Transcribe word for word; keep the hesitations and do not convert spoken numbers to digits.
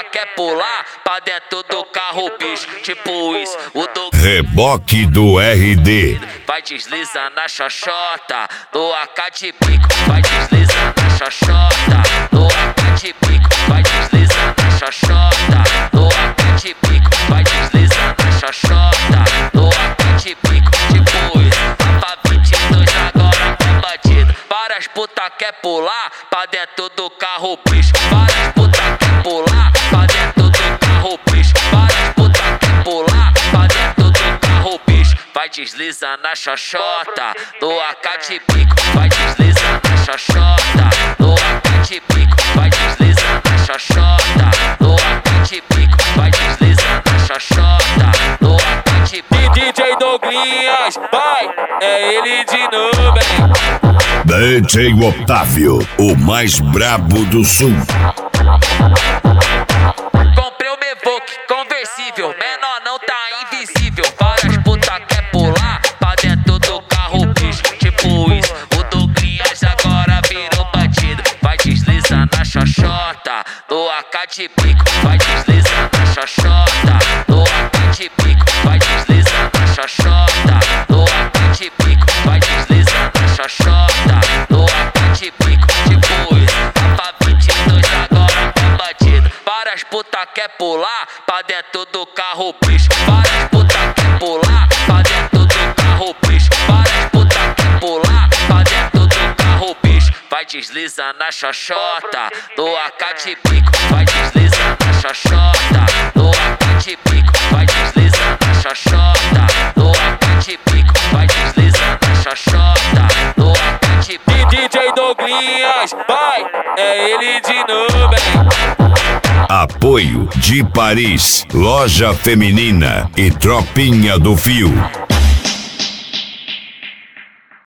quer pular pra dentro do carro, bicho. Tipo isso, o do Reboque do R D. vai deslizar na xoxota, no A K de pico. Vai deslizar na xoxota, no A K de pico. Vai deslizar na xoxota, no A K de pico. Vai deslizar na xoxota, no A K de pico. Tipo isso, pra vinte e dois agora é bandido. Várias puta quer pular pra dentro do carro, bicho. Várias puta quer pular pra dentro do carro, bicho. Várias puta quer pular pra dentro do carro, bicho. Vai deslizar na xoxota, no A K de pico. Vai deslizar na xoxota, no A K de pico. Vai deslizar na xoxota, no A K de pico. Vai deslizar na xoxota, no A K de pico. D J Douglinhas, vai, é ele de novo, hein? D J Otávio, o mais brabo do sul. Comprei o Mevoque conversível, menor não tá invisível. Várias puta quer pular pra dentro do carro, bicho. Tipo isso, o Douglinhas agora virou bandido. Vai deslizar na xoxota, no A K de pico. Vai deslizar na xoxota, no A K de pico. Vai deslizar na xoxota, no A K de pico. Vai deslizar na xoxota, no A K de pico. Tipo isso, pra vinte e dois agora é bandido. Várias puta quer pular pra dentro do carro, bicho. Várias puta quer pular pra dentro do carro, bicho. Várias puta quer pular pra dentro do carro, bicho. Vai deslizar na xoxota, no A K de pico. Vai deslizar na xoxota, no A K de pico. Vai deslizar na xoxota, no A K de pico. Vai deslizar na xoxota, no A K de pico. D J Douglinhas, vai, é ele de novo, hein? Apoio de Paris, Loja Feminina e Tropinha do Fio.